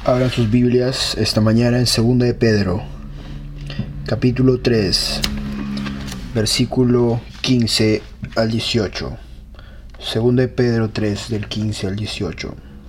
Abran sus Biblias esta mañana en 2 de Pedro, capítulo 3, versículo 15 al 18. 2 de Pedro 3, del 15 al 18.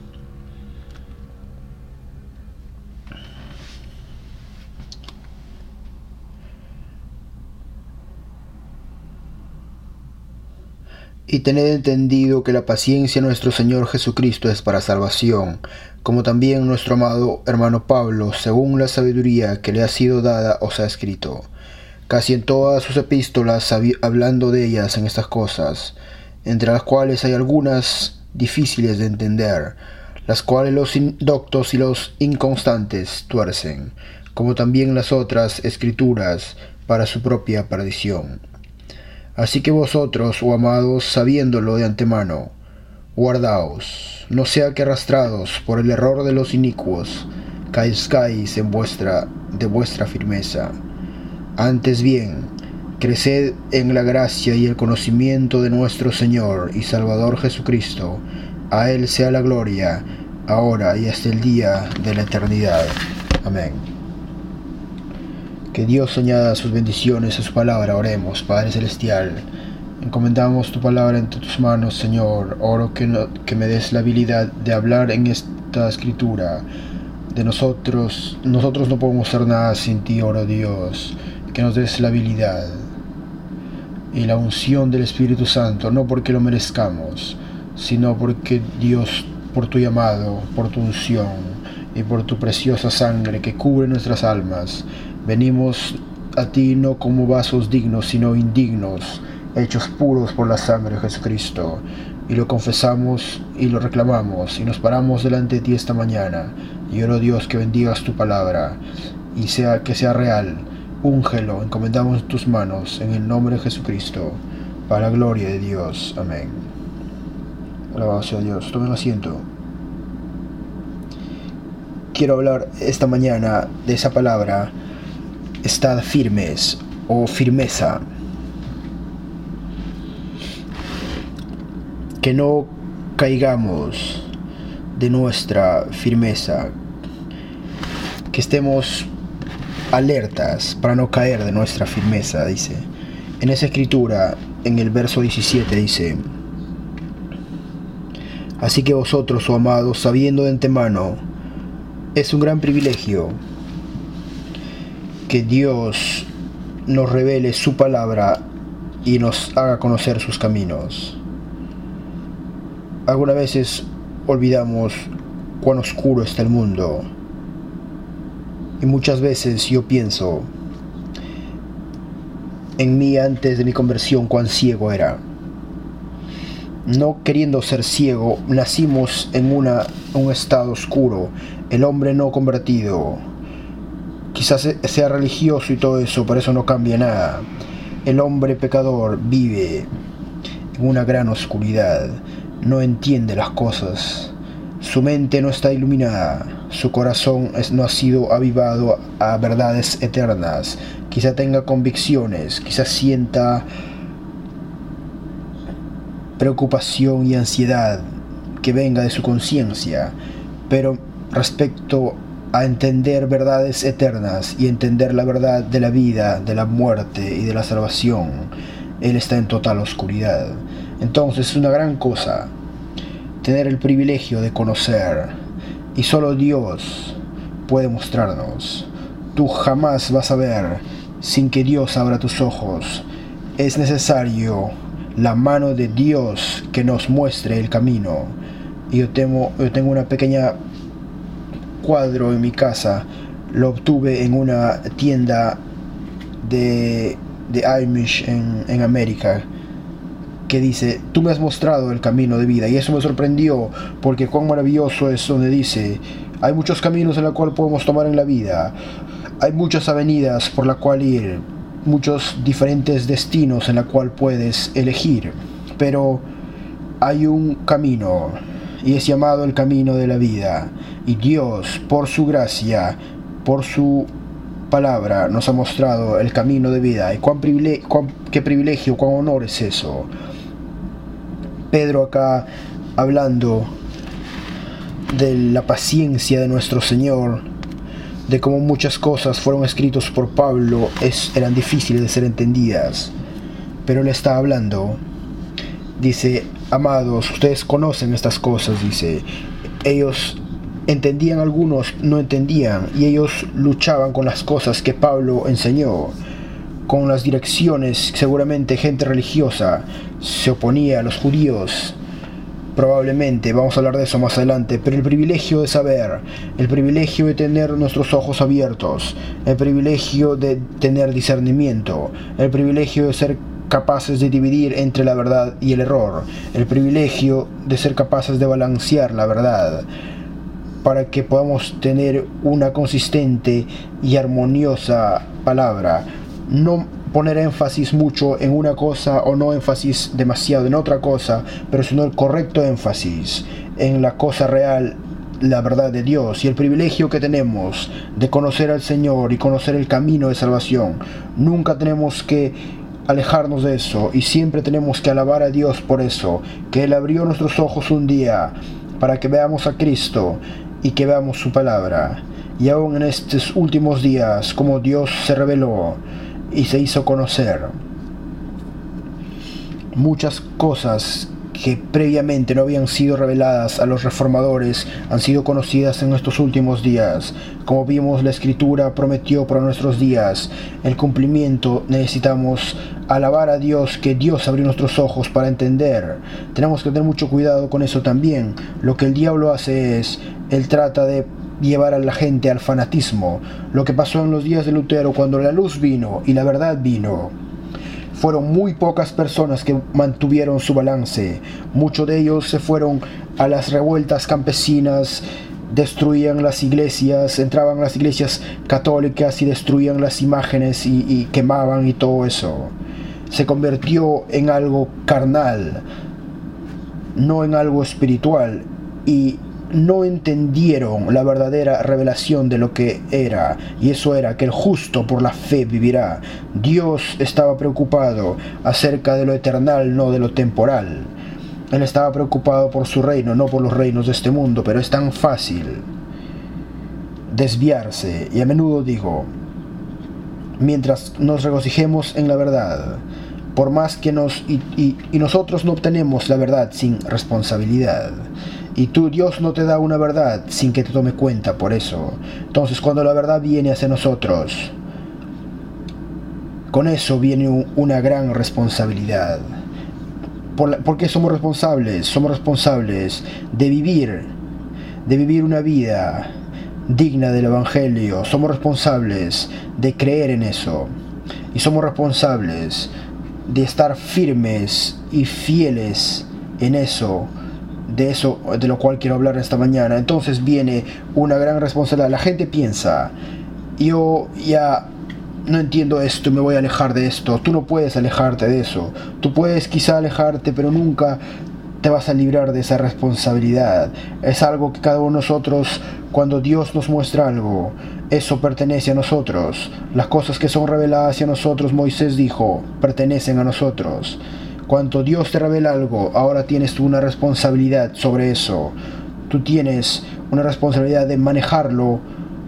Y tened entendido que la paciencia de nuestro Señor Jesucristo es para salvación, como también nuestro amado hermano Pablo, según la sabiduría que le ha sido dada, os ha escrito, casi en todas sus epístolas, hablando de ellas en estas cosas, entre las cuales hay algunas difíciles de entender, las cuales los indoctos y los inconstantes tuercen, como también las otras escrituras, para su propia perdición. Así que vosotros, oh amados, sabiéndolo de antemano, guardaos, no sea que arrastrados por el error de los inicuos, caizcáis de vuestra firmeza. Antes bien, creced en la gracia y el conocimiento de nuestro Señor y Salvador Jesucristo. A Él sea la gloria, ahora y hasta el día de la eternidad. Amén. Que Dios añada sus bendiciones a su palabra. Oremos. Padre Celestial, encomendamos tu palabra entre tus manos, Señor. Oro que me des la habilidad de hablar en esta escritura. De nosotros no podemos hacer nada sin ti, oro Dios. Que nos des la habilidad y la unción del Espíritu Santo, no porque lo merezcamos, sino porque Dios, por tu llamado, por tu unción y por tu preciosa sangre que cubre nuestras almas, venimos a ti no como vasos dignos, sino indignos, hechos puros por la sangre de Jesucristo. Y lo confesamos y lo reclamamos y nos paramos delante de ti esta mañana. Y oro Dios que bendigas tu palabra y que sea real. Úngelo, encomendamos en tus manos, en el nombre de Jesucristo, para la gloria de Dios. Amén. Alabado sea Dios. Tomen asiento. Quiero hablar esta mañana de esa palabra, estad firmes o firmeza. Que no caigamos de nuestra firmeza, que estemos alertas para no caer de nuestra firmeza, dice. En esa escritura, en el verso 17 dice: así que vosotros, oh amados, sabiendo de antemano, es un gran privilegio que Dios nos revele su palabra y nos haga conocer sus caminos. Algunas veces olvidamos cuán oscuro está el mundo. Y muchas veces yo pienso en mí antes de mi conversión, cuán ciego era. No queriendo ser ciego, nacimos en un estado oscuro. El hombre no convertido, quizás sea religioso y todo eso, pero eso no cambia nada. El hombre pecador vive en una gran oscuridad, no entiende las cosas. Su mente no está iluminada, su corazón no ha sido avivado a verdades eternas. Quizá tenga convicciones, quizá sienta preocupación y ansiedad que venga de su conciencia, pero respecto a entender verdades eternas y entender la verdad de la vida, de la muerte y de la salvación, él está en total oscuridad. Entonces es una gran cosa tener el privilegio de conocer, y solo Dios puede mostrarnos. Tú jamás vas a ver sin que Dios abra tus ojos. Es necesario la mano de Dios que nos muestre el camino. Y yo tengo una pequeña cuadro en mi casa, lo obtuve en una tienda de Amish en América, que dice: tú me has mostrado el camino de vida. Y eso me sorprendió, porque cuán maravilloso es donde dice: hay muchos caminos en los cuales podemos tomar en la vida, hay muchas avenidas por la cual ir, muchos diferentes destinos en la cual puedes elegir, pero hay un camino, y es llamado el camino de la vida. Y Dios, por su gracia, por su palabra, nos ha mostrado el camino de vida. Y qué privilegio, cuán honor es eso. Pedro acá hablando de la paciencia de nuestro Señor, de cómo muchas cosas fueron escritas por Pablo, eran difíciles de ser entendidas. Pero él está hablando, dice: amados, ustedes conocen estas cosas, dice. Ellos entendían, algunos no entendían, y ellos luchaban con las cosas que Pablo enseñó, con las direcciones. Seguramente gente religiosa se oponía a los judíos, probablemente, vamos a hablar de eso más adelante, pero el privilegio de saber, el privilegio de tener nuestros ojos abiertos, el privilegio de tener discernimiento, el privilegio de ser capaces de dividir entre la verdad y el error, el privilegio de ser capaces de balancear la verdad, para que podamos tener una consistente y armoniosa palabra. No poner énfasis mucho en una cosa o no énfasis demasiado en otra cosa, pero sino el correcto énfasis en la cosa real, la verdad de Dios, y el privilegio que tenemos de conocer al Señor y conocer el camino de salvación. Nunca tenemos que alejarnos de eso, y siempre tenemos que alabar a Dios por eso, que Él abrió nuestros ojos un día para que veamos a Cristo y que veamos su palabra. Y aún en estos últimos días, como Dios se reveló y se hizo conocer, muchas cosas que previamente no habían sido reveladas a los reformadores han sido conocidas en estos últimos días. Como vimos, la Escritura prometió para nuestros días el cumplimiento. Necesitamos alabar a Dios, que Dios abrió nuestros ojos para entender. Tenemos que tener mucho cuidado con eso también. Lo que el diablo hace es, él trata de llevar a la gente al fanatismo. Lo que pasó en los días de Lutero, cuando la luz vino y la verdad vino, fueron muy pocas personas que mantuvieron su balance. Muchos de ellos se fueron a las revueltas campesinas, destruían las iglesias, entraban a las iglesias católicas y destruían las imágenes y quemaban y todo eso. Se convirtió en algo carnal, no en algo espiritual, y no entendieron la verdadera revelación de lo que era, y eso era que el justo por la fe vivirá. Dios estaba preocupado acerca de lo eternal, no de lo temporal. Él estaba preocupado por su reino, no por los reinos de este mundo. Pero es tan fácil desviarse, y a menudo digo, mientras nos regocijemos en la verdad, por más que nosotros no obtenemos la verdad sin responsabilidad. Y Dios no te da una verdad sin que te tome cuenta por eso. Entonces, cuando la verdad viene hacia nosotros, con eso viene una gran responsabilidad. ¿Por qué somos responsables? Somos responsables de vivir una vida digna del Evangelio. Somos responsables de creer en eso. Y somos responsables de estar firmes y fieles en eso. De eso de lo cual quiero hablar esta mañana. Entonces viene una gran responsabilidad. La gente piensa, yo ya no entiendo esto, me voy a alejar de esto. Tú no puedes alejarte de eso. Tú puedes quizá alejarte, pero nunca te vas a librar de esa responsabilidad. Es algo que cada uno de nosotros, cuando Dios nos muestra algo, eso pertenece a nosotros. Las cosas que son reveladas hacia nosotros, Moisés dijo, pertenecen a nosotros. Cuando Dios te revela algo, ahora tienes tú una responsabilidad sobre eso. Tú tienes una responsabilidad de manejarlo.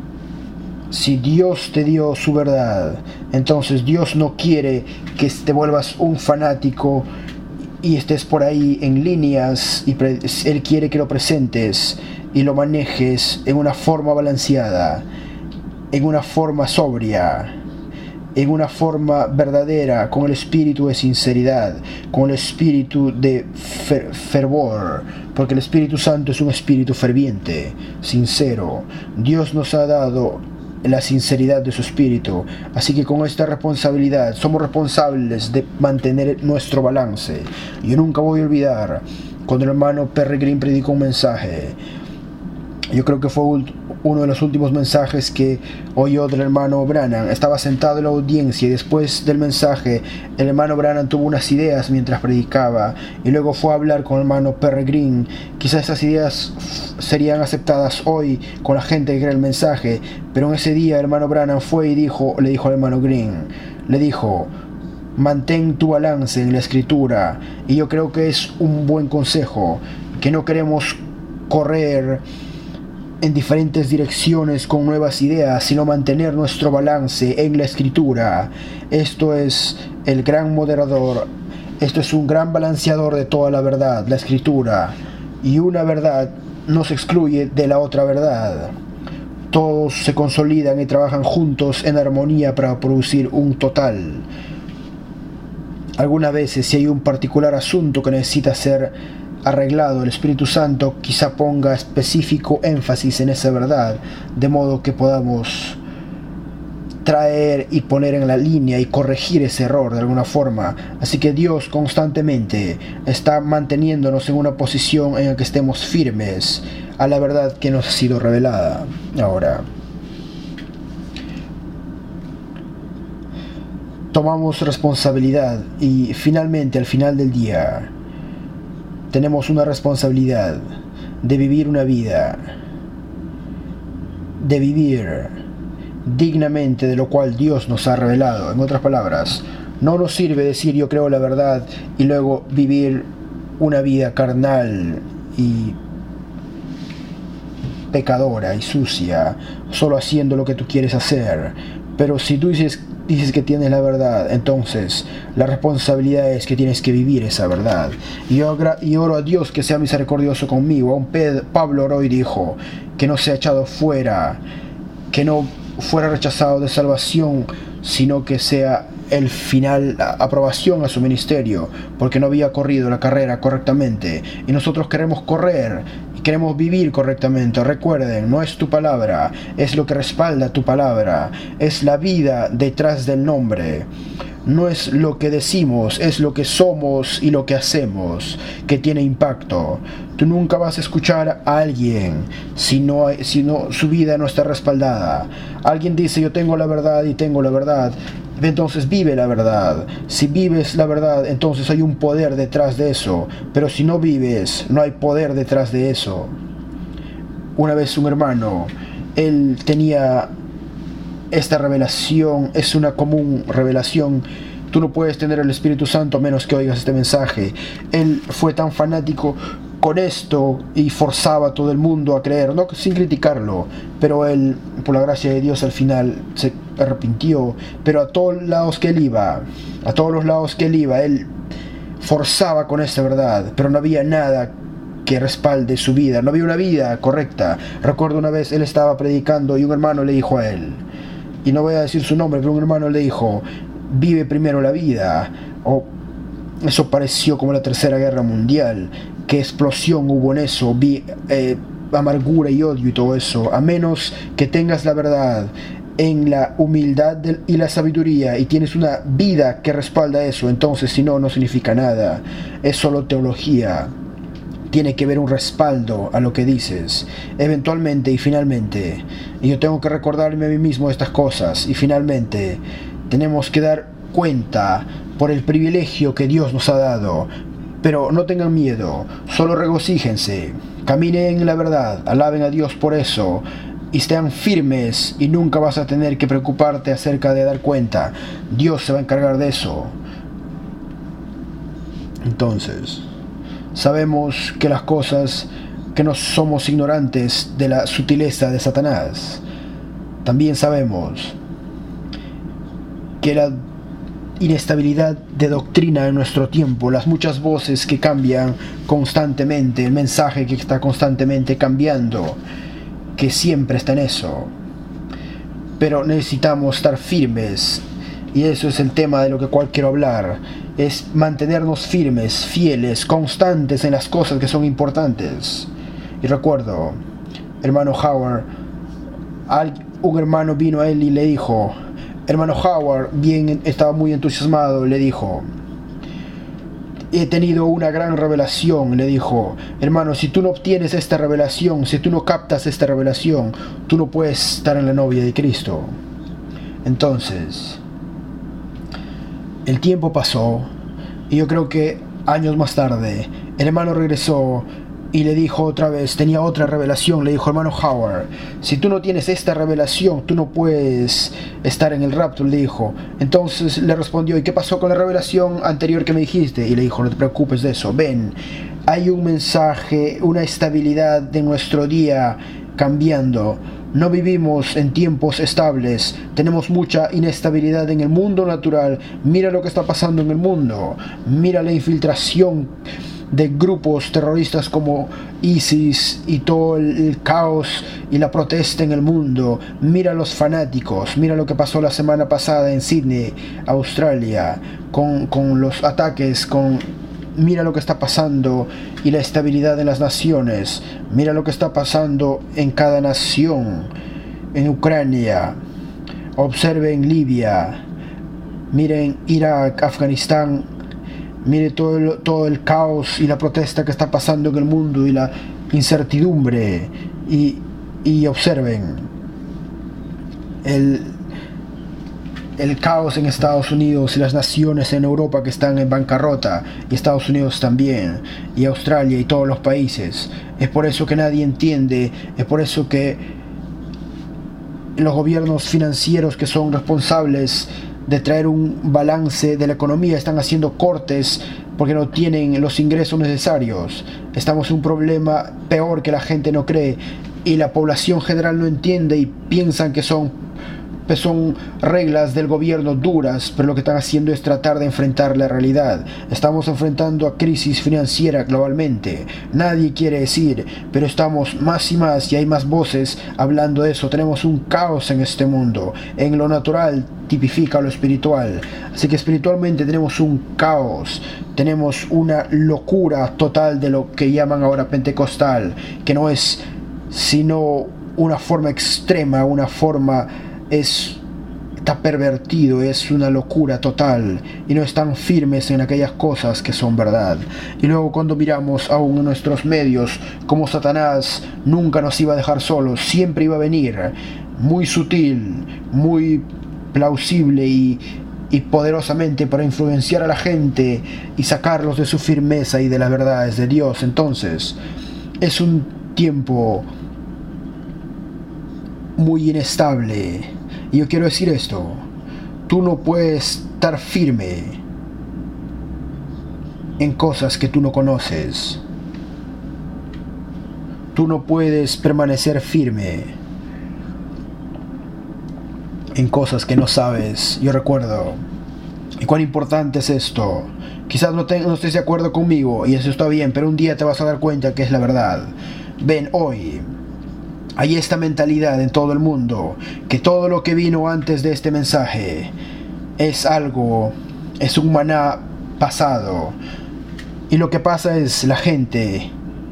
Si Dios te dio su verdad, entonces Dios no quiere que te vuelvas un fanático y estés por ahí en líneas. Él quiere que lo presentes y lo manejes en una forma balanceada, en una forma sobria, en una forma verdadera, con el espíritu de sinceridad, con el espíritu de fervor, porque el Espíritu Santo es un espíritu ferviente, sincero. Dios nos ha dado la sinceridad de su espíritu, así que con esta responsabilidad somos responsables de mantener nuestro balance. Yo nunca voy a olvidar cuando el hermano Perry Green predicó un mensaje. Yo creo que fue uno de los últimos mensajes que oyó del hermano Branham. Estaba sentado en la audiencia y después del mensaje el hermano Branham tuvo unas ideas mientras predicaba y luego fue a hablar con el hermano Perry Green. Quizás esas ideas serían aceptadas hoy con la gente que cree el mensaje, pero en ese día el hermano Branham fue y le dijo al hermano Green, le dijo: mantén tu balance en la escritura. Y yo creo que es un buen consejo, que no queremos correr en diferentes direcciones con nuevas ideas, sino mantener nuestro balance en la escritura. Esto es el gran moderador, esto es un gran balanceador de toda la verdad, la escritura, y una verdad no se excluye de la otra verdad. Todos se consolidan y trabajan juntos en armonía para producir un total. Algunas veces, si hay un particular asunto que necesita ser arreglado, el Espíritu Santo quizá ponga específico énfasis en esa verdad, de modo que podamos traer y poner en la línea y corregir ese error de alguna forma. Así que Dios constantemente está manteniéndonos en una posición en la que estemos firmes a la verdad que nos ha sido revelada. Ahora, tomamos responsabilidad y finalmente, al final del día, tenemos una responsabilidad de vivir una vida, de vivir dignamente de lo cual Dios nos ha revelado. En otras palabras, no nos sirve decir yo creo la verdad y luego vivir una vida carnal y pecadora y sucia, solo haciendo lo que tú quieres hacer. Pero si tú dices que tienes la verdad, entonces la responsabilidad es que tienes que vivir esa verdad. Y oro a Dios que sea misericordioso conmigo. Aún Pablo oró y dijo que no sea echado fuera, que no fuera rechazado de salvación, sino que sea el final, la aprobación a su ministerio, porque no había corrido la carrera correctamente. Y nosotros queremos correr y queremos vivir correctamente. Recuerden, no es tu palabra, es lo que respalda tu palabra, es la vida detrás del nombre. No es lo que decimos, es lo que somos y lo que hacemos que tiene impacto. Tú nunca vas a escuchar a alguien si su vida no está respaldada. Alguien dice yo tengo la verdad y tengo la verdad, entonces vive la verdad. Si vives la verdad, entonces hay un poder detrás de eso. Pero si no vives, no hay poder detrás de eso. Una vez un hermano, él tenía esta revelación, es una común revelación. Tú no puedes tener el Espíritu Santo a menos que oigas este mensaje. Él fue tan fanático con esto y forzaba a todo el mundo a creer, no sin criticarlo, pero él, por la gracia de Dios, al final se arrepintió. Pero a todos los lados que él iba, él forzaba con esta verdad, pero no había nada que respalde su vida, no había una vida correcta. Recuerdo una vez él estaba predicando y un hermano le dijo a él, y no voy a decir su nombre, pero un hermano le dijo, vive primero la vida. Eso pareció como la Tercera Guerra Mundial. Qué explosión hubo en eso. Amargura y odio y todo eso. A menos que tengas la verdad en la humildad y la sabiduría y tienes una vida que respalda eso, entonces si no, no significa nada. Es solo teología. Tiene que haber un respaldo a lo que dices. Eventualmente y finalmente, y yo tengo que recordarme a mí mismo estas cosas, y finalmente tenemos que dar cuenta por el privilegio que Dios nos ha dado. Pero no tengan miedo, solo regocíjense, caminen en la verdad, alaben a Dios por eso, y sean firmes, y nunca vas a tener que preocuparte acerca de dar cuenta. Dios se va a encargar de eso. Entonces, sabemos que las cosas, que no somos ignorantes de la sutileza de Satanás. También sabemos que la inestabilidad de doctrina en nuestro tiempo, las muchas voces que cambian constantemente, el mensaje que está constantemente cambiando, que siempre está en eso. Pero necesitamos estar firmes, y eso es el tema de lo cual quiero hablar, es mantenernos firmes, fieles, constantes en las cosas que son importantes. Y recuerdo, hermano Howard, un hermano vino a él y le dijo, hermano Howard, estaba muy entusiasmado, le dijo, he tenido una gran revelación, le dijo, hermano, si tú no obtienes esta revelación, si tú no captas esta revelación, tú no puedes estar en la novia de Cristo. Entonces, el tiempo pasó, y yo creo que años más tarde, el hermano regresó y le dijo otra vez, tenía otra revelación, le dijo, hermano Howard, si tú no tienes esta revelación, tú no puedes estar en el rapto, le dijo. Entonces le respondió, ¿y qué pasó con la revelación anterior que me dijiste? Y le dijo, no te preocupes de eso, ven, hay un mensaje, una estabilidad de nuestro día cambiando. No vivimos en tiempos estables, tenemos mucha inestabilidad en el mundo natural. Mira lo que está pasando en el mundo, mira la infiltración de grupos terroristas como ISIS y todo el caos y la protesta en el mundo. Mira los fanáticos, mira lo que pasó la semana pasada en Sydney, Australia, con los ataques, mira lo que está pasando y la estabilidad en las naciones. Mira lo que está pasando en cada nación. En Ucrania, observen Libia, miren Irak, Afganistán. Mire todo el caos y la protesta que está pasando en el mundo y la incertidumbre. Y observen el caos en Estados Unidos y las naciones en Europa que están en bancarrota, y Estados Unidos también, y Australia y todos los países. Es por eso que nadie entiende, es por eso que los gobiernos financieros que son responsables de traer un balance de la economía están haciendo cortes porque no tienen los ingresos necesarios. Estamos en un problema peor que la gente no cree, y la población general no entiende y piensan que son reglas del gobierno duras, pero lo que están haciendo es tratar de enfrentar la realidad. Estamos enfrentando a crisis financiera globalmente. Nadie quiere decir, pero estamos más y más, y hay más voces hablando de eso. Tenemos un caos en este mundo. En lo natural tipifica lo espiritual. Así que espiritualmente tenemos un caos. Tenemos una locura total de lo que llaman ahora pentecostal, que no es sino una forma extrema, está pervertido, es una locura total, y no están firmes en aquellas cosas que son verdad. Y luego cuando miramos aún en nuestros medios como Satanás nunca nos iba a dejar solos, siempre iba a venir muy sutil, muy plausible y poderosamente para influenciar a la gente y sacarlos de su firmeza y de las verdades de Dios. Entonces es un tiempo muy inestable. Y yo quiero decir esto: tú no puedes estar firme en cosas que tú no conoces. Tú no puedes permanecer firme en cosas que no sabes. Yo recuerdo, y cuán importante es esto. Quizás no estés de acuerdo conmigo, y eso está bien, pero un día te vas a dar cuenta que es la verdad. Ven, hoy hay esta mentalidad en todo el mundo, que todo lo que vino antes de este mensaje es un maná pasado. Y lo que pasa es, la gente,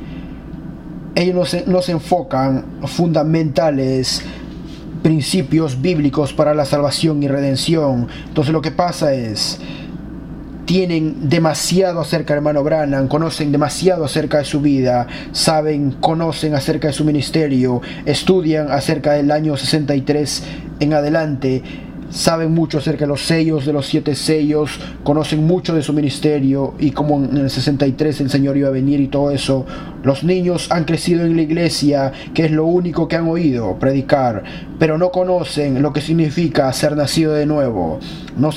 ellos no se enfocan fundamentales principios bíblicos para la salvación y redención. Entonces lo que pasa es, tienen demasiado acerca del hermano Branham, conocen demasiado acerca de su vida, conocen acerca de su ministerio, estudian acerca del año 63 en adelante, saben mucho acerca de los sellos, de los 7 sellos, conocen mucho de su ministerio y cómo en el 63 el Señor iba a venir y todo eso. Los niños han crecido en la iglesia, que es lo único que han oído predicar, pero no conocen lo que significa ser nacido de nuevo, no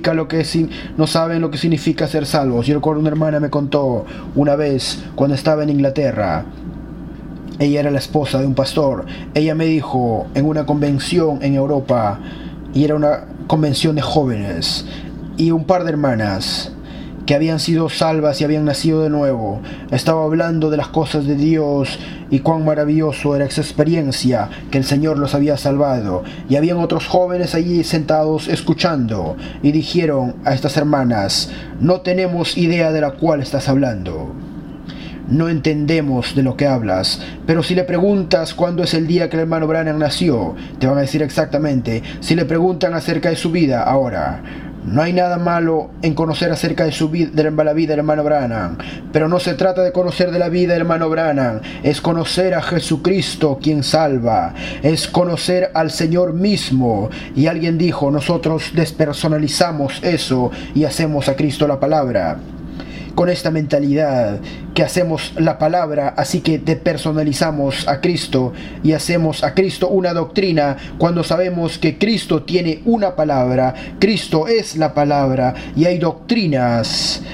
saben lo que significa ser salvos. Yo recuerdo, una hermana me contó una vez cuando estaba en Inglaterra. Ella era la esposa de un pastor. Ella me dijo en una convención en Europa, y era una convención de jóvenes, y un par de hermanas que habían sido salvas y habían nacido de nuevo, estaba hablando de las cosas de Dios y cuán maravilloso era esa experiencia, que el Señor los había salvado. Y habían otros jóvenes allí sentados escuchando, y dijeron a estas hermanas: no tenemos idea de la cual estás hablando, no entendemos de lo que hablas, pero si le preguntas cuándo es el día que el hermano Branham nació, te van a decir exactamente. Si le preguntan acerca de su vida, ahora, no hay nada malo en conocer acerca de la vida del hermano Branham, pero no se trata de conocer de la vida del hermano Branham, es conocer a Jesucristo quien salva, es conocer al Señor mismo. Y alguien dijo: nosotros despersonalizamos eso y hacemos a Cristo la palabra. Con esta mentalidad que hacemos la palabra, así que depersonalizamos a Cristo y hacemos a Cristo una doctrina, cuando sabemos que Cristo tiene una palabra, Cristo es la palabra, y hay doctrinas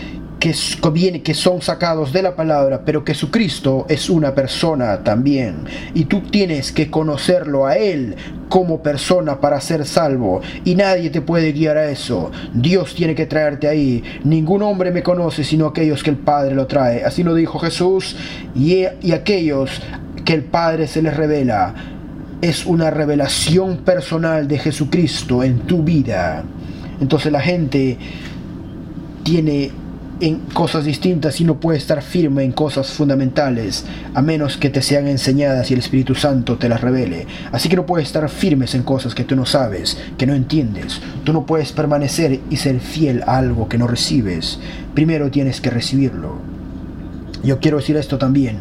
que son sacados de la palabra, pero que Jesucristo es una persona también, y tú tienes que conocerlo a Él como persona para ser salvo, y nadie te puede guiar a eso. Dios tiene que traerte ahí. Ningún hombre me conoce sino aquellos que el Padre lo trae, así lo dijo Jesús, y aquellos que el Padre se les revela. Es una revelación personal de Jesucristo en tu vida. Entonces la gente tiene en cosas distintas y no puede estar firme en cosas fundamentales a menos que te sean enseñadas y el Espíritu Santo te las revele. Así que no puedes estar firmes en cosas que tú no sabes, que no entiendes. Tú no puedes permanecer y ser fiel a algo que no recibes. Primero tienes que recibirlo. Yo quiero decir esto también.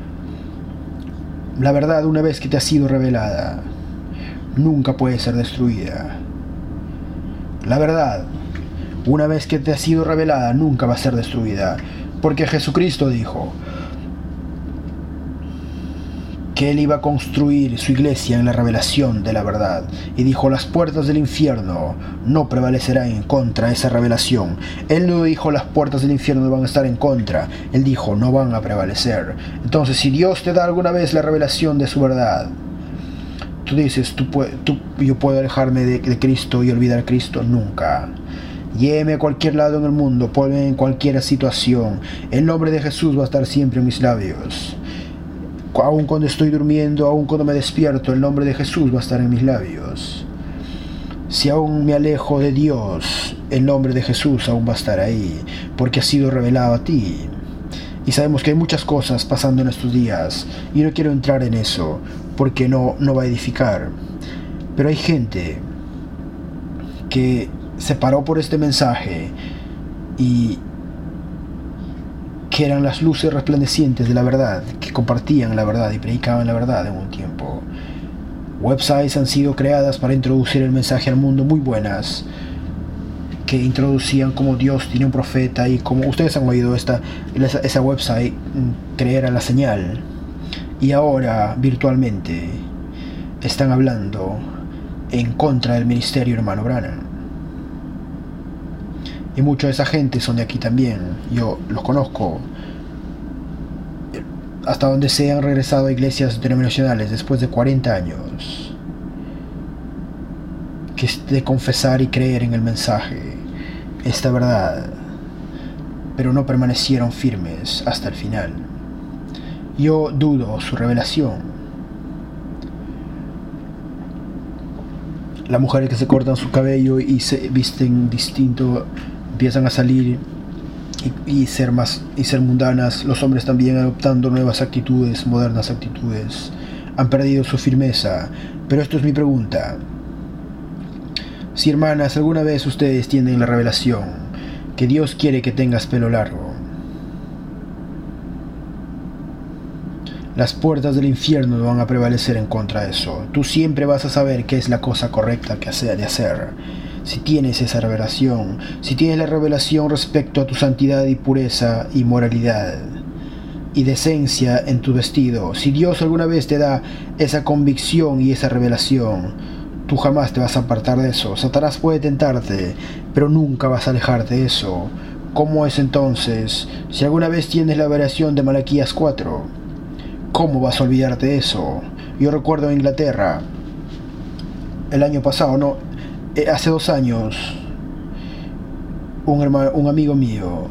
La verdad, una vez que te ha sido revelada, nunca puede ser destruida. La verdad, una vez que te ha sido revelada, nunca va a ser destruida. Porque Jesucristo dijo que Él iba a construir su iglesia en la revelación de la verdad. Y dijo, las puertas del infierno no prevalecerán en contra de esa revelación. Él no dijo, las puertas del infierno no van a estar en contra. Él dijo, no van a prevalecer. Entonces, si Dios te da alguna vez la revelación de su verdad, tú dices, yo puedo alejarme de Cristo y olvidar a Cristo. Nunca. Lléveme a cualquier lado en el mundo, ponme en cualquier situación. El nombre de Jesús va a estar siempre en mis labios. Aun cuando estoy durmiendo, aun cuando me despierto, el nombre de Jesús va a estar en mis labios. Si aún me alejo de Dios, el nombre de Jesús aún va a estar ahí, porque ha sido revelado a ti. Y sabemos que hay muchas cosas pasando en estos días, y no quiero entrar en eso, porque no va a edificar. Pero hay gente que se paró por este mensaje y que eran las luces resplandecientes de la verdad, que compartían la verdad y predicaban la verdad en un tiempo. Websites han sido creadas para introducir el mensaje al mundo, muy buenas, que introducían como Dios tiene un profeta, y como ustedes han oído esa website, creer a la señal, y ahora virtualmente están hablando en contra del ministerio hermano Branham. Y mucha de esa gente son de aquí también. Yo los conozco. Hasta donde se han regresado a iglesias denominacionales después de 40 años. Que es de confesar y creer en el mensaje, esta verdad. Pero no permanecieron firmes hasta el final. Yo dudo su revelación. Las mujeres que se cortan su cabello y se visten distinto empiezan a salir y ser mundanas. Los hombres también adoptando nuevas actitudes, modernas actitudes. Han perdido su firmeza. Pero esto es mi pregunta. Si, hermanas, alguna vez ustedes tienen la revelación que Dios quiere que tengas pelo largo, las puertas del infierno no van a prevalecer en contra de eso. Tú siempre vas a saber qué es la cosa correcta de hacer. Si tienes esa revelación, si tienes la revelación respecto a tu santidad y pureza y moralidad y decencia en tu vestido, si Dios alguna vez te da esa convicción y esa revelación, tú jamás te vas a apartar de eso. Satanás puede tentarte, pero nunca vas a alejarte de eso. ¿Cómo es entonces? Si alguna vez tienes la revelación de Malaquías 4, ¿cómo vas a olvidarte de eso? Yo recuerdo en Inglaterra, el año pasado, hace 2 años, un amigo mío,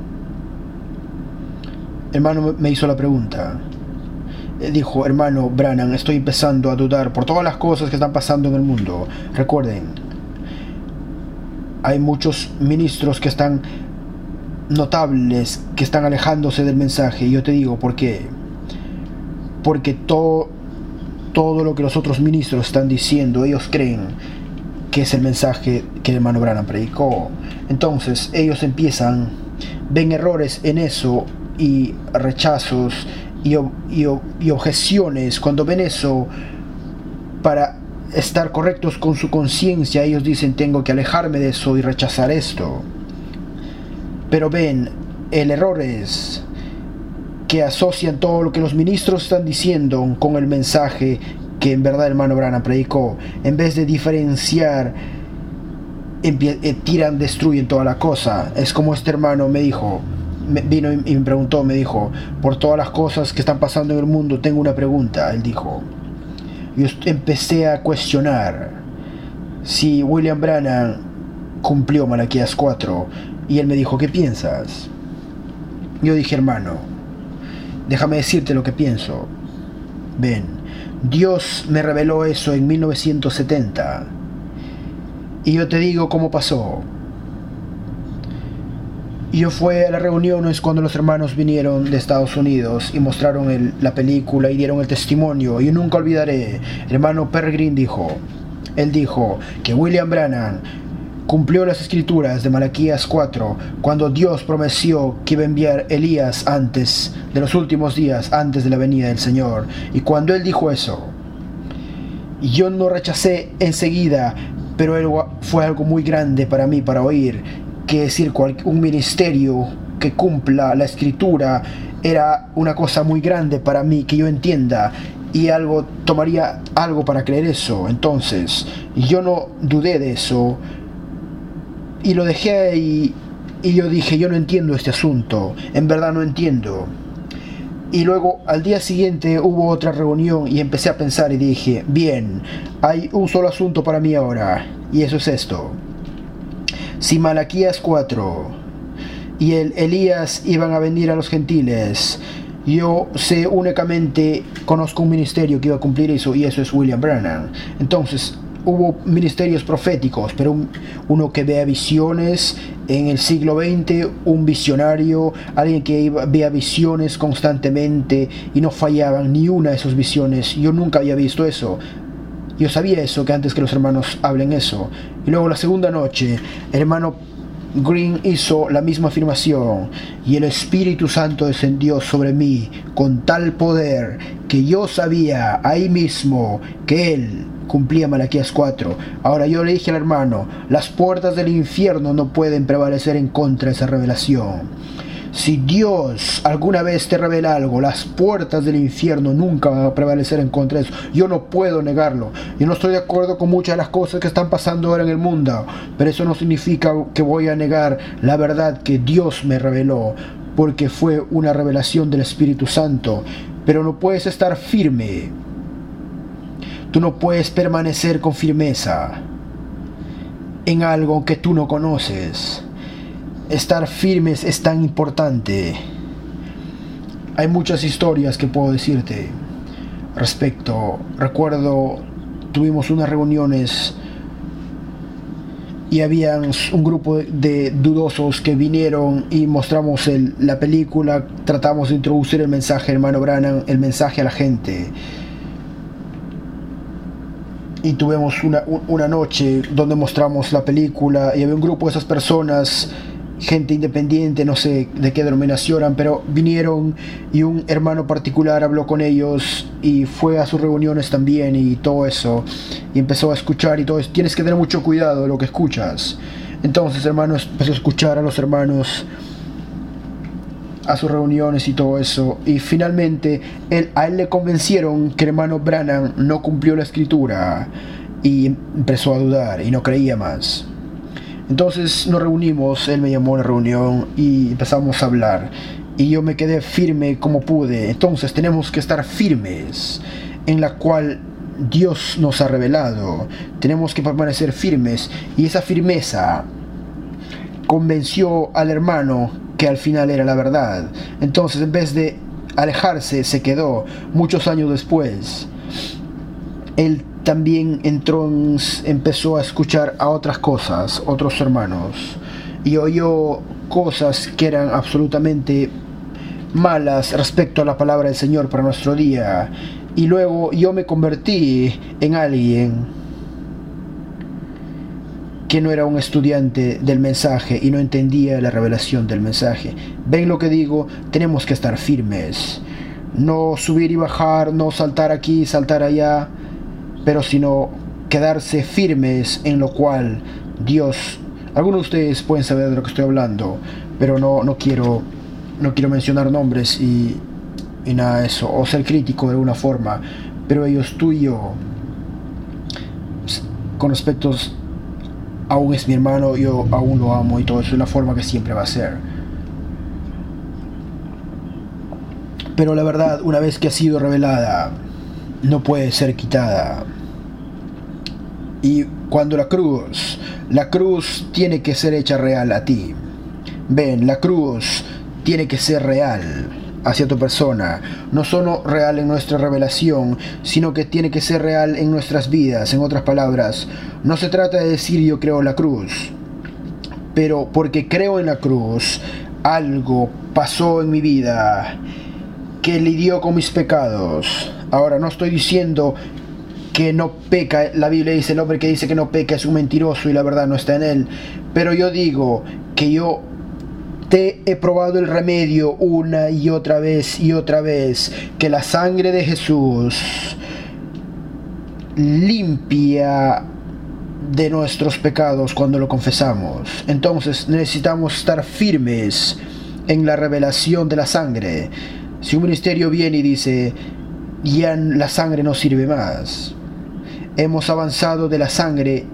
hermano, me hizo la pregunta. Dijo, hermano Branham, estoy empezando a dudar por todas las cosas que están pasando en el mundo. Recuerden, hay muchos ministros que están notables, que están alejándose del mensaje. Y yo te digo, ¿por qué? Porque todo lo que los otros ministros están diciendo, ellos creen que es el mensaje que el hermano Branham predicó. Entonces ellos ven errores en eso y rechazos y objeciones. Cuando ven eso, para estar correctos con su conciencia, ellos dicen, tengo que alejarme de eso y rechazar esto. Pero ven, el error es que asocian todo lo que los ministros están diciendo con el mensaje que en verdad el hermano Branham predicó, en vez de diferenciar tiran, destruyen toda la cosa. Es como este hermano me dijo, vino y me preguntó, me dijo, por todas las cosas que están pasando en el mundo, tengo una pregunta. Él dijo, yo empecé a cuestionar si William Branham cumplió Malaquías 4, y él me dijo, ¿qué piensas? Yo dije, hermano, déjame decirte lo que pienso. Ven, Dios me reveló eso en 1970, y yo te digo cómo pasó. Yo fui a las reuniones cuando los hermanos vinieron de Estados Unidos y mostraron la película y dieron el testimonio. Yo nunca olvidaré, el hermano Peregrine dijo, él dijo que William Branham cumplió las escrituras de Malaquías 4 cuando Dios prometió que iba a enviar Elías antes de los últimos días, antes de la venida del Señor. Y cuando él dijo eso, yo no rechacé enseguida, pero fue algo muy grande para mí para oír, que decir un ministerio que cumpla la escritura era una cosa muy grande para mí que yo entienda, y tomaría algo para creer eso. Entonces yo no dudé de eso y lo dejé ahí, y yo dije, yo no entiendo este asunto, en verdad no entiendo. Y luego al día siguiente hubo otra reunión y empecé a pensar y dije, bien, hay un solo asunto para mí ahora, y eso es esto. Si Malaquías 4 y el Elías iban a venir a los gentiles, yo sé únicamente, conozco un ministerio que iba a cumplir eso, y eso es William Branham. Entonces hubo ministerios proféticos, pero uno que vea visiones en el siglo XX, un visionario, alguien que veía visiones constantemente y no fallaban ni una de esas visiones. Yo nunca había visto eso. Yo sabía eso, que antes que los hermanos hablen eso. Y luego la segunda noche, el hermano Green hizo la misma afirmación, y el Espíritu Santo descendió sobre mí con tal poder que yo sabía ahí mismo que él cumplía Malaquías 4. Ahora yo le dije al hermano, las puertas del infierno no pueden prevalecer en contra de esa revelación. Si Dios alguna vez te revela algo, las puertas del infierno nunca van a prevalecer en contra de eso. Yo no puedo negarlo. Yo no estoy de acuerdo con muchas de las cosas que están pasando ahora en el mundo, pero eso no significa que voy a negar la verdad que Dios me reveló, porque fue una revelación del Espíritu Santo. Pero no puedes estar firme. Tú no puedes permanecer con firmeza en algo que tú no conoces. Estar firmes es tan importante. Hay muchas historias que puedo decirte respecto. Recuerdo, tuvimos unas reuniones y había un grupo de dudosos que vinieron y mostramos la película, tratamos de introducir el mensaje, hermano Branham, el mensaje a la gente. Y tuvimos una noche donde mostramos la película y había un grupo de esas personas, gente independiente, no sé de qué denominación eran, pero vinieron y un hermano particular habló con ellos y fue a sus reuniones también y todo eso, y empezó a escuchar y todo eso. Tienes que tener mucho cuidado de lo que escuchas. Entonces, hermano, empezó a escuchar a los hermanos a sus reuniones y todo eso, y finalmente a él le convencieron que el hermano Branham no cumplió la escritura, y empezó a dudar y no creía más. Entonces nos reunimos, él me llamó a una reunión y empezamos a hablar, y yo me quedé firme como pude. Entonces tenemos que estar firmes en la cual Dios nos ha revelado. Tenemos que permanecer firmes, y esa firmeza convenció al hermano que al final era la verdad. Entonces, en vez de alejarse, se quedó. Muchos años después, él también empezó a escuchar a otras cosas, otros hermanos, y oyó cosas que eran absolutamente malas respecto a la palabra del Señor para nuestro día. Y luego yo me convertí en alguien que no era un estudiante del mensaje y no entendía la revelación del mensaje. ¿Ven lo que digo? Tenemos que estar firmes, no subir y bajar, no saltar aquí, saltar allá, pero sino quedarse firmes en lo cual Dios... Algunos de ustedes pueden saber de lo que estoy hablando, pero no quiero mencionar nombres y nada de eso, o ser crítico de alguna forma, pero ellos, tú y yo, con respecto aún es mi hermano, yo aún lo amo y todo eso es la forma que siempre va a ser. Pero la verdad, una vez que ha sido revelada, no puede ser quitada. Y cuando la cruz tiene que ser hecha real a ti. Ven, la cruz tiene que ser real hacia tu persona, no solo real en nuestra revelación, sino que tiene que ser real en nuestras vidas. En otras palabras, no se trata de decir yo creo en la cruz, pero porque creo en la cruz, algo pasó en mi vida que lidió con mis pecados. Ahora, no estoy diciendo que no peca. La Biblia dice: el hombre que dice que no peca es un mentiroso y la verdad no está en él. Pero yo digo que yo te he probado el remedio una y otra vez, que la sangre de Jesús limpia de nuestros pecados cuando lo confesamos. Entonces necesitamos estar firmes en la revelación de la sangre. Si un ministerio viene y dice: ya la sangre no sirve más, hemos avanzado de la sangre.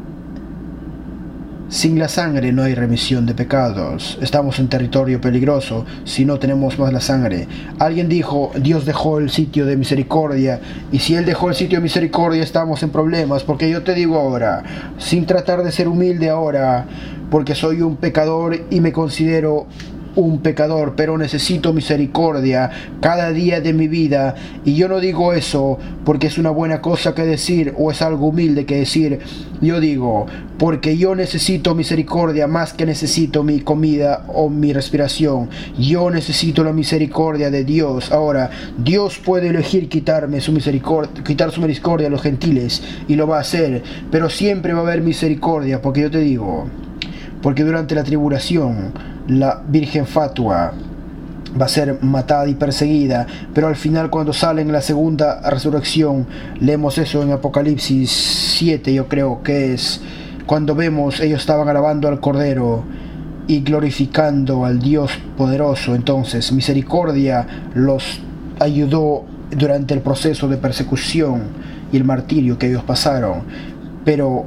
Sin la sangre no hay remisión de pecados. Estamos en territorio peligroso si no tenemos más la sangre. Alguien dijo: Dios dejó el sitio de misericordia. Y si Él dejó el sitio de misericordia, estamos en problemas. Porque yo te digo ahora, sin tratar de ser humilde ahora, porque soy un pecador y me considero un pecador, pero necesito misericordia cada día de mi vida. Y yo no digo eso porque es una buena cosa que decir o es algo humilde que decir. Yo digo porque yo necesito misericordia más que necesito mi comida o mi respiración. Yo necesito la misericordia de Dios. Ahora, Dios puede elegir quitar su misericordia a los gentiles y lo va a hacer, pero siempre va a haber misericordia. Porque yo te digo, porque durante la tribulación la Virgen Fatua va a ser matada y perseguida, pero al final, cuando sale en la segunda resurrección, leemos eso en Apocalipsis 7, yo creo que es, cuando vemos, ellos estaban alabando al Cordero y glorificando al Dios poderoso. Entonces, misericordia los ayudó durante el proceso de persecución y el martirio que ellos pasaron, pero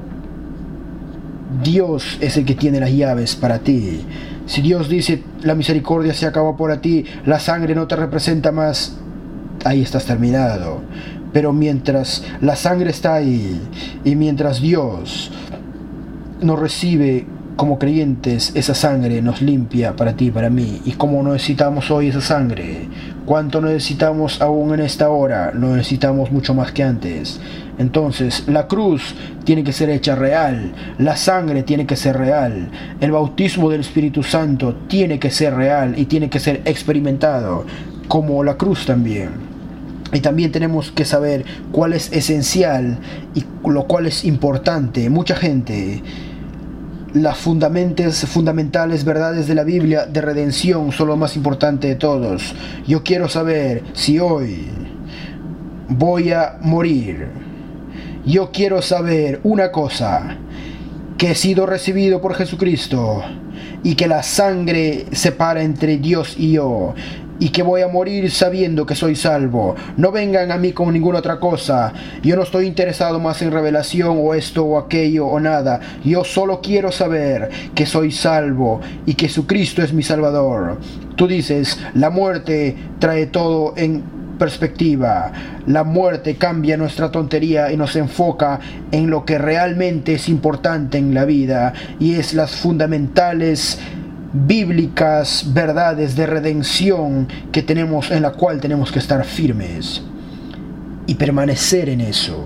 Dios es el que tiene las llaves para ti. Si Dios dice: la misericordia se acabó por ti, la sangre no te representa más, ahí estás terminado. Pero mientras la sangre está ahí y mientras Dios nos recibe como creyentes, esa sangre nos limpia para ti y para mí. Y como necesitamos hoy esa sangre, ¿cuánto necesitamos aún en esta hora? Lo necesitamos mucho más que antes. Entonces, la cruz tiene que ser hecha real, la sangre tiene que ser real, el bautismo del Espíritu Santo tiene que ser real y tiene que ser experimentado, como la cruz también. Y también tenemos que saber cuál es esencial y lo cual es importante. Mucha gente, las fundamentales verdades de la Biblia de redención son lo más importante de todos. Yo quiero saber si hoy voy a morir. Yo quiero saber una cosa: que he sido recibido por Jesucristo y que la sangre separa entre Dios y yo, y que voy a morir sabiendo que soy salvo. No vengan a mí con ninguna otra cosa. Yo no estoy interesado más en revelación o esto o aquello o nada. Yo solo quiero saber que soy salvo y que Jesucristo es mi Salvador. Tú dices: la muerte trae todo en perspectiva. La muerte cambia nuestra tontería y nos enfoca en lo que realmente es importante en la vida, y es las fundamentales bíblicas verdades de redención que tenemos, en la cual tenemos que estar firmes y permanecer en eso.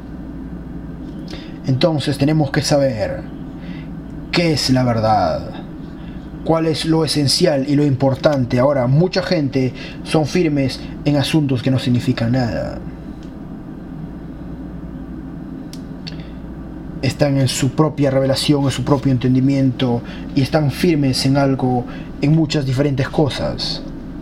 Entonces tenemos que saber qué es la verdad, cuál es lo esencial y lo importante. Ahora, mucha gente son firmes en asuntos que no significan nada. Están en su propia revelación, en su propio entendimiento, y están firmes en algo, en muchas diferentes cosas.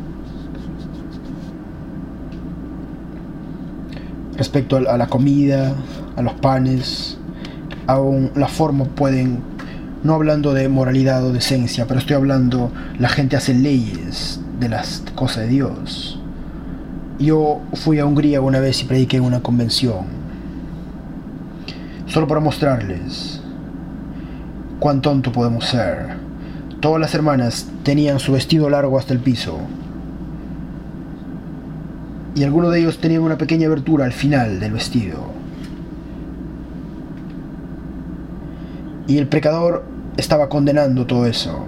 Respecto a la comida, a los panes, aún la forma pueden, no hablando de moralidad o decencia, pero estoy hablando, la gente hace leyes de las cosas de Dios. Yo fui a Hungría una vez y prediqué en una convención, solo para mostrarles cuán tonto podemos ser. Todas las hermanas tenían su vestido largo hasta el piso, y algunos de ellos tenían una pequeña abertura al final del vestido. Y el pecador estaba condenando todo eso.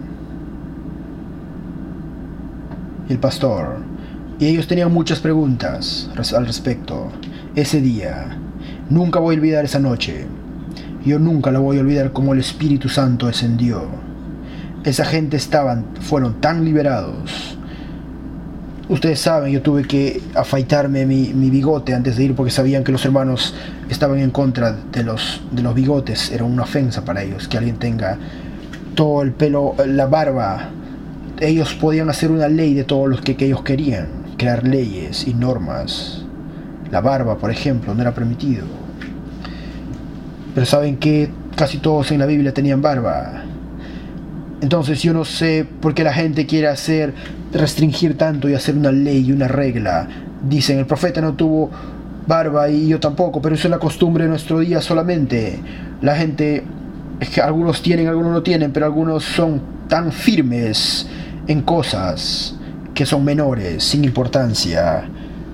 Y el pastor. Y ellos tenían muchas preguntas al respecto. Ese día, nunca voy a olvidar esa noche. Yo nunca la voy a olvidar como el Espíritu Santo descendió. Esa gente fueron tan liberados. Ustedes saben, yo tuve que afeitarme mi bigote antes de ir porque sabían que los hermanos estaban en contra de los bigotes. Era una ofensa para ellos que alguien tenga todo el pelo, la barba. Ellos podían hacer una ley de todos los que ellos querían, crear leyes y normas. La barba, por ejemplo, no era permitido. Pero saben que casi todos en la Biblia tenían barba. Entonces yo no sé por qué la gente quiere restringir tanto y hacer una ley y una regla. Dicen, el profeta no tuvo barba y yo tampoco, pero eso es la costumbre de nuestro día solamente. La gente, es que algunos tienen, algunos no tienen, pero algunos son tan firmes en cosas que son menores, sin importancia.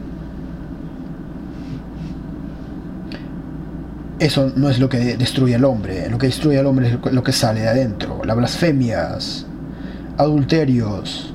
Eso no es lo que destruye al hombre. Lo que destruye al hombre es lo que sale de adentro. Las blasfemias, adulterios,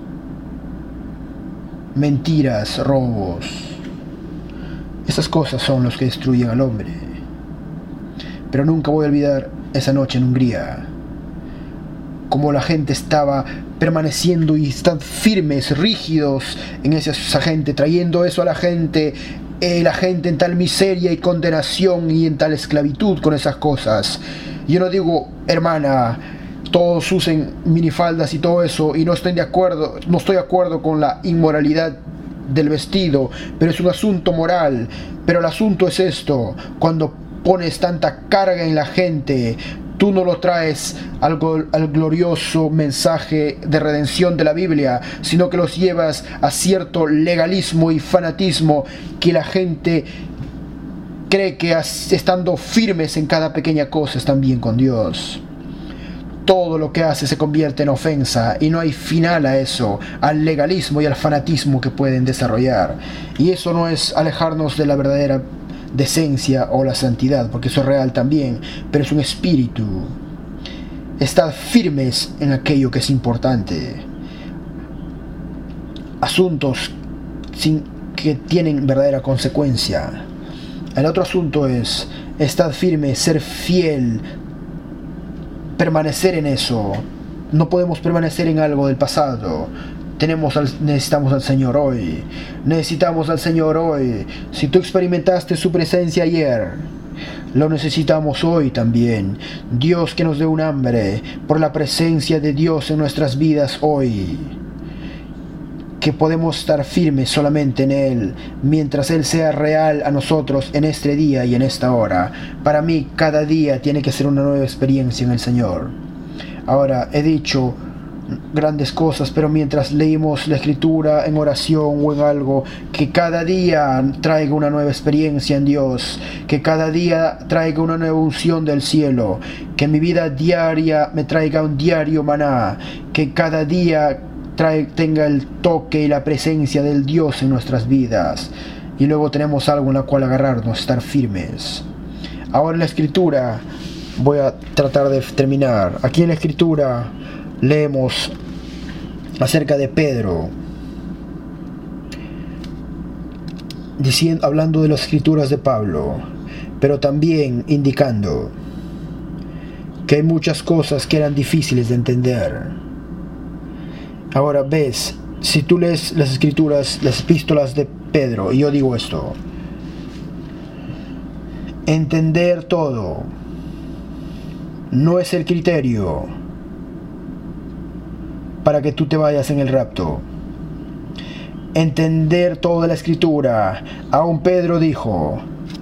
mentiras, robos. Esas cosas son los que destruyen al hombre. Pero nunca voy a olvidar esa noche en Hungría. Como la gente estaba permaneciendo y están firmes, rígidos en esa gente, trayendo eso a la gente en tal miseria y condenación y en tal esclavitud con esas cosas. Yo no digo, hermana, todos usen minifaldas y todo eso, y no estoy de acuerdo con la inmoralidad del vestido, pero es un asunto moral. Pero el asunto es esto: cuando pones tanta carga en la gente, tú no lo traes al glorioso mensaje de redención de la Biblia, sino que los llevas a cierto legalismo y fanatismo que la gente cree que estando firmes en cada pequeña cosa están bien con Dios. Todo lo que hace se convierte en ofensa y no hay final a eso, al legalismo y al fanatismo que pueden desarrollar. Y eso no es alejarnos de la verdadera decencia o la santidad, porque eso es real también, pero es un espíritu. Estad firmes en aquello que es importante. Asuntos que tienen verdadera consecuencia. El otro asunto es estad firme, ser fiel, permanecer en eso. No podemos permanecer en algo del pasado. Necesitamos al Señor hoy. Necesitamos al Señor hoy. Si tú experimentaste su presencia ayer, lo necesitamos hoy también. Dios, que nos dé un hambre por la presencia de Dios en nuestras vidas hoy. Que podemos estar firmes solamente en Él, mientras Él sea real a nosotros en este día y en esta hora. Para mí, cada día tiene que ser una nueva experiencia en el Señor. Ahora, he dicho grandes cosas, pero mientras leímos la escritura en oración o en algo, que cada día traiga una nueva experiencia en Dios, que cada día traiga una nueva unción del cielo, que mi vida diaria me traiga un diario maná, que cada día tenga el toque y la presencia del Dios en nuestras vidas, y luego tenemos algo en la cual agarrarnos, estar firmes. Ahora en la escritura voy a tratar de terminar. Aquí en la escritura leemos acerca de Pedro, hablando de las escrituras de Pablo, pero también indicando que hay muchas cosas que eran difíciles de entender. Ahora ves, si tú lees las escrituras, las epístolas de Pedro, y yo digo esto: entender todo no es el criterio para que tú te vayas en el rapto. Entender toda la escritura, aún Pedro dijo,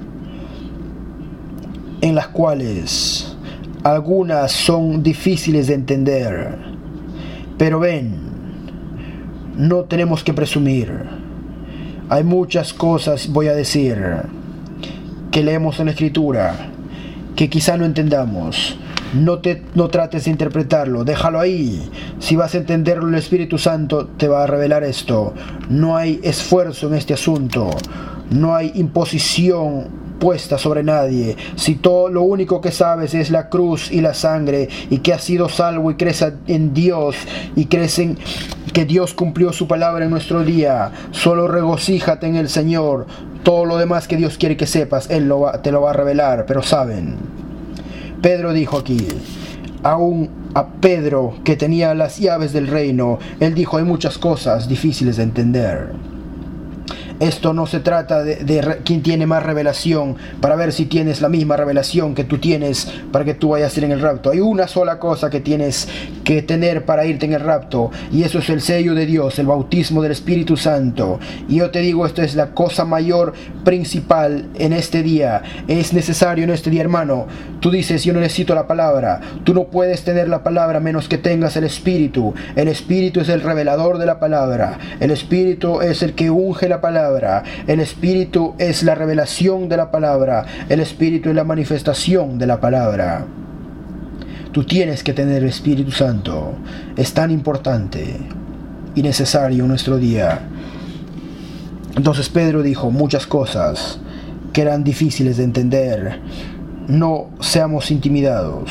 en las cuales algunas son difíciles de entender, pero ven, no tenemos que presumir. Hay muchas cosas, voy a decir, que leemos en la escritura que quizá no entendamos, No trates de interpretarlo, déjalo ahí. Si vas a entenderlo, el Espíritu Santo te va a revelar esto. No hay esfuerzo en este asunto, no hay imposición puesta sobre nadie. Si todo lo único que sabes es la cruz y la sangre, y que has sido salvo y crees en Dios y crees en que Dios cumplió su palabra en nuestro día, solo regocíjate en el Señor. Todo lo demás que Dios quiere que sepas, Él te lo va a revelar. Pero saben, Pedro dijo aquí, aún a Pedro, que tenía las llaves del reino, él dijo: hay muchas cosas difíciles de entender. Esto no se trata de quién tiene más revelación, para ver si tienes la misma revelación que tú tienes para que tú vayas a ir en el rapto. Hay una sola cosa que tienes que tener para irte en el rapto, y eso es el sello de Dios, el bautismo del Espíritu Santo. Y yo te digo, esto es la cosa mayor, principal en este día. Es necesario en este día, hermano. Tú dices: yo no necesito la palabra. Tú no puedes tener la palabra menos que tengas el Espíritu. El Espíritu es el revelador de la palabra. El Espíritu es el que unge la palabra. El Espíritu es la revelación de la palabra. El Espíritu es la manifestación de la palabra. Tú tienes que tener el Espíritu Santo. Es tan importante y necesario en nuestro día. Entonces Pedro dijo muchas cosas que eran difíciles de entender. No seamos intimidados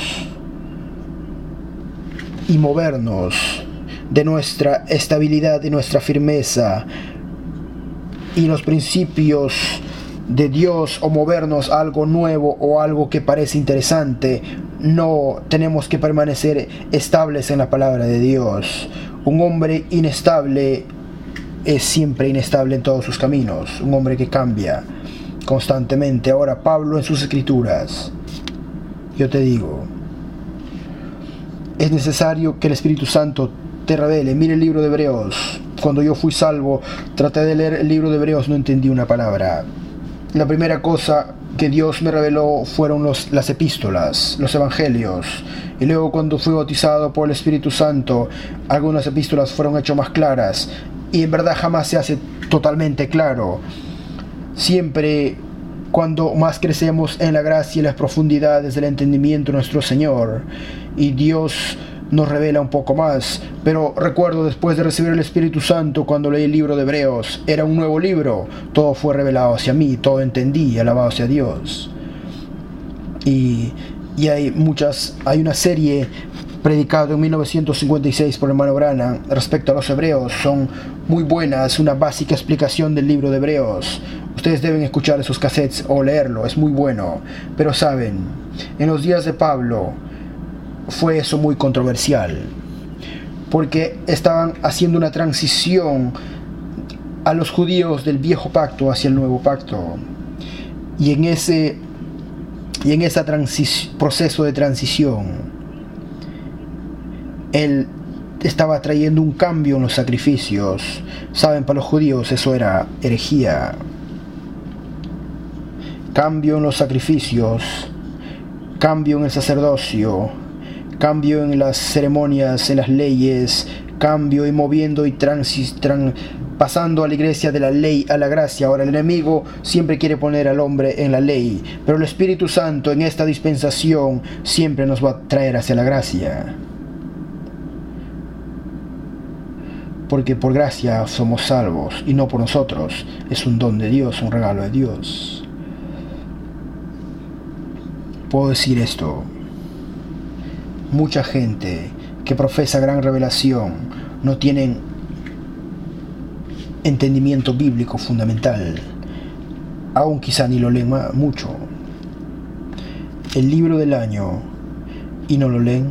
y movernos de nuestra estabilidad, de nuestra firmeza y los principios de Dios, o movernos a algo nuevo o algo que parece interesante. No, tenemos que permanecer estables en la palabra de Dios. Un hombre inestable es siempre inestable en todos sus caminos. Un hombre que cambia constantemente. Ahora Pablo en sus escrituras, yo te digo, es necesario que el Espíritu Santo te revele. Mire el libro de Hebreos. Cuando yo fui salvo, traté de leer el libro de Hebreos, no entendí una palabra. La primera cosa que Dios me reveló fueron las epístolas, los evangelios. Y luego, cuando fui bautizado por el Espíritu Santo, algunas epístolas fueron hechas más claras. Y en verdad jamás se hace totalmente claro. Siempre, cuando más crecemos en la gracia y las profundidades del entendimiento de nuestro Señor, y Dios nos revela un poco más. Pero recuerdo, después de recibir el Espíritu Santo, cuando leí el libro de Hebreos, era un nuevo libro. Todo fue revelado hacia mí, todo entendí, alabado sea Dios. Y hay una serie predicada en 1956 por el hermano Branham respecto a los hebreos. Son muy buenas, una básica explicación del libro de Hebreos. Ustedes deben escuchar esos cassettes o leerlo, es muy bueno. Pero saben, en los días de Pablo fue eso muy controversial, porque estaban haciendo una transición a los judíos del viejo pacto hacia el nuevo pacto, y en ese proceso de transición él estaba trayendo un cambio en los sacrificios. Saben, para los judíos eso era herejía. Cambio en los sacrificios, cambio en el sacerdocio, cambio en las ceremonias, en las leyes, cambio y moviendo y pasando a la iglesia de la ley a la gracia. Ahora el enemigo siempre quiere poner al hombre en la ley, pero el Espíritu Santo en esta dispensación siempre nos va a traer hacia la gracia. Porque por gracia somos salvos, y no por nosotros. Es un don de Dios, un regalo de Dios. Puedo decir esto: mucha gente que profesa gran revelación no tienen entendimiento bíblico fundamental, aún quizá ni lo leen mucho. El libro del año y no lo leen.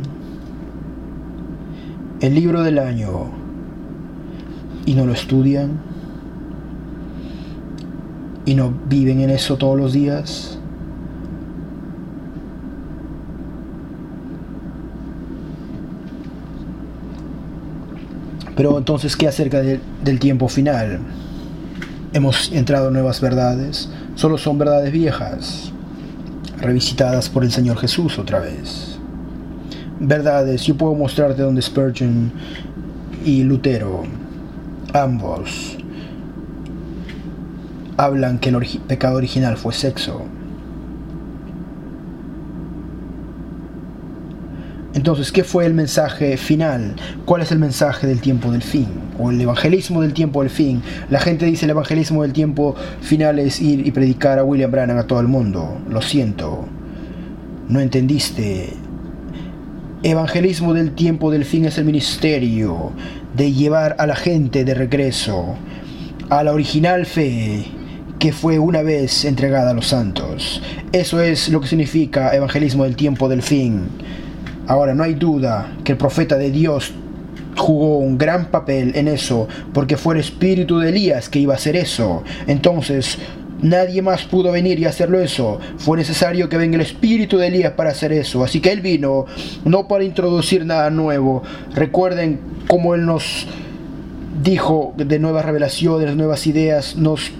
El libro del año y no lo estudian, y no viven en eso todos los días. Pero entonces, ¿qué acerca del tiempo final? Hemos entrado en nuevas verdades. Solo son verdades viejas, revisitadas por el Señor Jesús otra vez. Verdades, yo puedo mostrarte donde Spurgeon y Lutero, ambos, hablan que el pecado original fue sexo. Entonces, ¿qué fue el mensaje final? ¿Cuál es el mensaje del tiempo del fin? O el evangelismo del tiempo del fin. La gente dice el evangelismo del tiempo final es ir y predicar a William Branham a todo el mundo. Lo siento, no entendiste. Evangelismo del tiempo del fin es el ministerio de llevar a la gente de regreso a la original fe que fue una vez entregada a los santos. Eso es lo que significa evangelismo del tiempo del fin. Ahora, no hay duda que el profeta de Dios jugó un gran papel en eso, porque fue el espíritu de Elías que iba a hacer eso. Entonces, nadie más pudo venir y hacerlo eso. Fue necesario que venga el espíritu de Elías para hacer eso. Así que él vino, no para introducir nada nuevo. Recuerden cómo él nos dijo de nuevas revelaciones, nuevas ideas,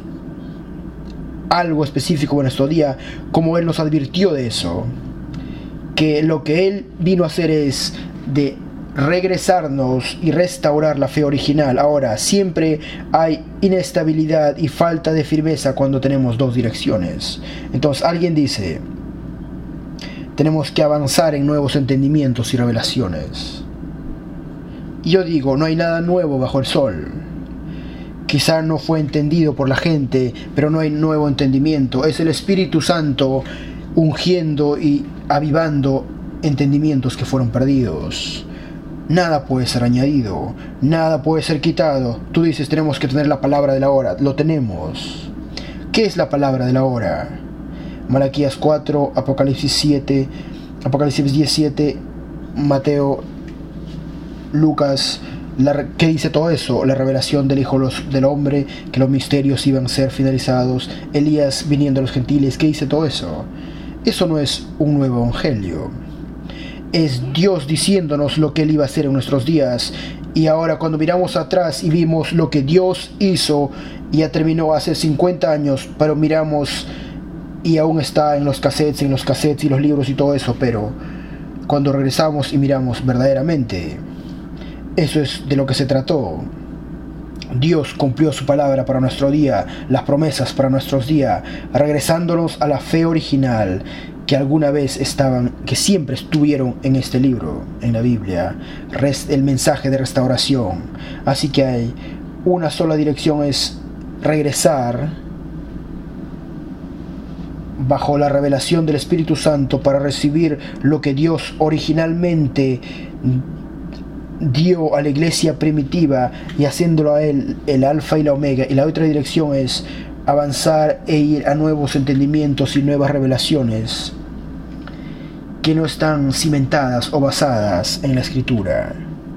algo específico en nuestro día, como él nos advirtió de eso. Que lo que él vino a hacer es de regresarnos y restaurar la fe original. Ahora, siempre hay inestabilidad y falta de firmeza cuando tenemos dos direcciones. Entonces alguien dice, tenemos que avanzar en nuevos entendimientos y revelaciones. Y yo digo, no hay nada nuevo bajo el sol. Quizá no fue entendido por la gente, pero no hay nuevo entendimiento. Es el Espíritu Santo ungiendo y avivando entendimientos que fueron perdidos. Nada puede ser añadido, nada puede ser quitado. Tú dices, tenemos que tener la palabra de la hora. Lo tenemos. ¿Qué es la palabra de la hora? Malaquías 4, Apocalipsis 7, Apocalipsis 17, Mateo, Lucas. ¿Qué dice todo eso? La revelación del Hijo del Hombre, que los misterios iban a ser finalizados, Elías viniendo a los gentiles. ¿Qué dice todo eso? Eso no es un nuevo evangelio. Es Dios diciéndonos lo que Él iba a hacer en nuestros días. Y ahora cuando miramos atrás y vimos lo que Dios hizo, ya terminó hace 50 años, pero miramos y aún está en los cassettes y los libros y todo eso, pero cuando regresamos y miramos verdaderamente, eso es de lo que se trató. Dios cumplió su palabra para nuestro día, las promesas para nuestros días, regresándonos a la fe original que alguna vez estaban, que siempre estuvieron en este libro, en la Biblia, el mensaje de restauración. Así que hay una sola dirección, es regresar bajo la revelación del Espíritu Santo para recibir lo que Dios originalmente dio a la iglesia primitiva y haciéndolo a él el alfa y la omega. Y la otra dirección es avanzar e ir a nuevos entendimientos y nuevas revelaciones que no están cimentadas o basadas en la escritura.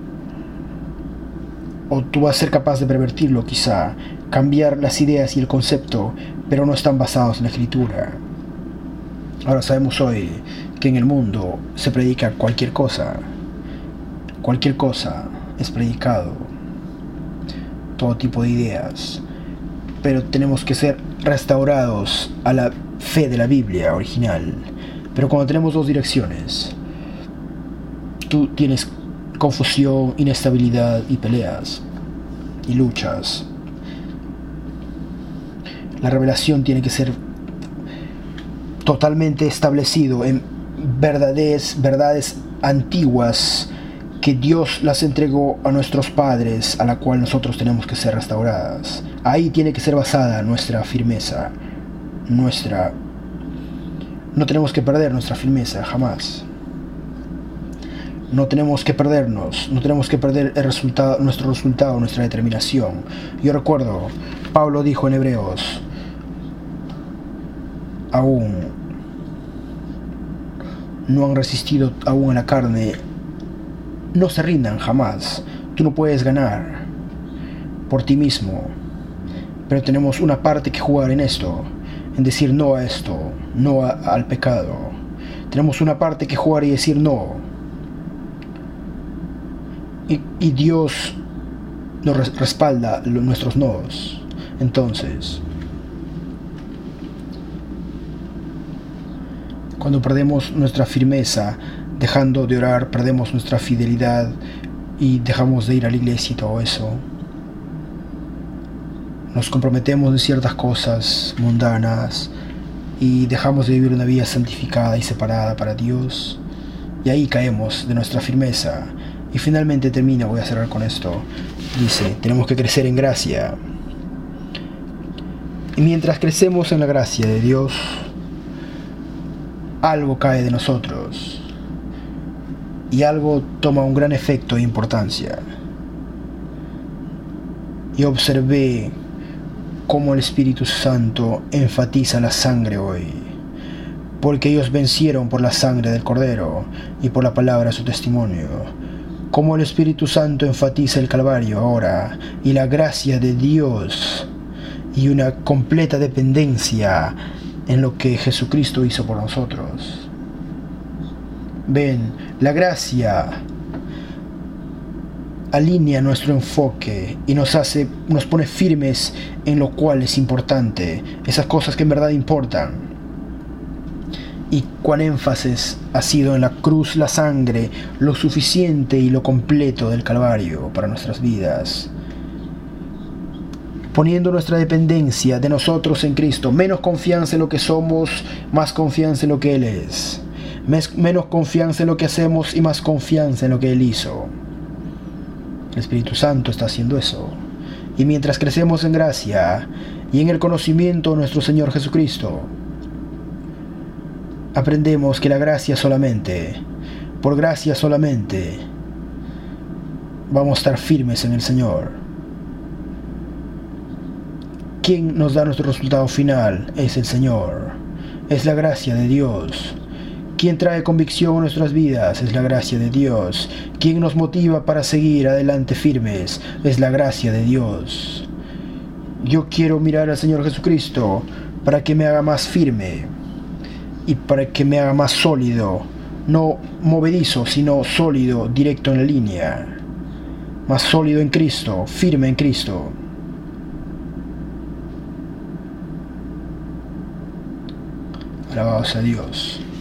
O tú vas a ser capaz de pervertirlo, quizá cambiar las ideas y el concepto, pero no están basados en la escritura. Ahora sabemos hoy que en el mundo se predica cualquier cosa es predicado, todo tipo de ideas, pero tenemos que ser restaurados a la fe de la Biblia original. Pero cuando tenemos dos direcciones, tú tienes confusión, inestabilidad y peleas y luchas. La revelación tiene que ser totalmente establecido en verdades antiguas que Dios las entregó a nuestros padres, a la cual nosotros tenemos que ser restauradas. Ahí tiene que ser basada nuestra firmeza, no tenemos que perder nuestra firmeza, jamás. No tenemos que perdernos, no tenemos que perder nuestro resultado, nuestra determinación. Yo recuerdo, Pablo dijo en Hebreos, aún no han resistido aún en la carne, no se rindan jamás. Tú no puedes ganar por ti mismo, pero tenemos una parte que jugar en esto, en decir no a esto, no al pecado. Tenemos una parte que jugar y decir no. Y Dios nos respalda nuestros nos. Entonces, cuando perdemos nuestra firmeza, dejando de orar, perdemos nuestra fidelidad y dejamos de ir a la iglesia y todo eso, nos comprometemos en ciertas cosas mundanas y dejamos de vivir una vida santificada y separada para Dios. y ahí caemos de nuestra firmeza. Y finalmente termina, voy a cerrar con esto, dice, tenemos que crecer en gracia. Y mientras crecemos en la gracia de Dios, algo cae de nosotros y algo toma un gran efecto e importancia. Y observé cómo el Espíritu Santo enfatiza la sangre hoy, porque ellos vencieron por la sangre del Cordero y por la palabra de su testimonio. Cómo el Espíritu Santo enfatiza el Calvario ahora y la gracia de Dios y una completa dependencia en lo que Jesucristo hizo por nosotros. Ven, la gracia alinea nuestro enfoque y nos pone firmes en lo cual es importante, esas cosas que en verdad importan. Y cuán énfasis ha sido en la cruz, la sangre, lo suficiente y lo completo del Calvario para nuestras vidas. Poniendo nuestra dependencia de nosotros en Cristo, menos confianza en lo que somos, más confianza en lo que Él es. Menos confianza en lo que hacemos y más confianza en lo que Él hizo. El Espíritu Santo está haciendo eso. Y mientras crecemos en gracia y en el conocimiento de nuestro Señor Jesucristo, aprendemos que la gracia solamente, por gracia solamente, vamos a estar firmes en el Señor. Quien nos da nuestro resultado final es el Señor, es la gracia de Dios. Quien trae convicción a nuestras vidas es la gracia de Dios. Quien nos motiva para seguir adelante firmes es la gracia de Dios. Yo quiero mirar al Señor Jesucristo para que me haga más firme y para que me haga más sólido, no movedizo, sino sólido, directo en la línea, más sólido en Cristo, firme en Cristo. Alabado sea Dios.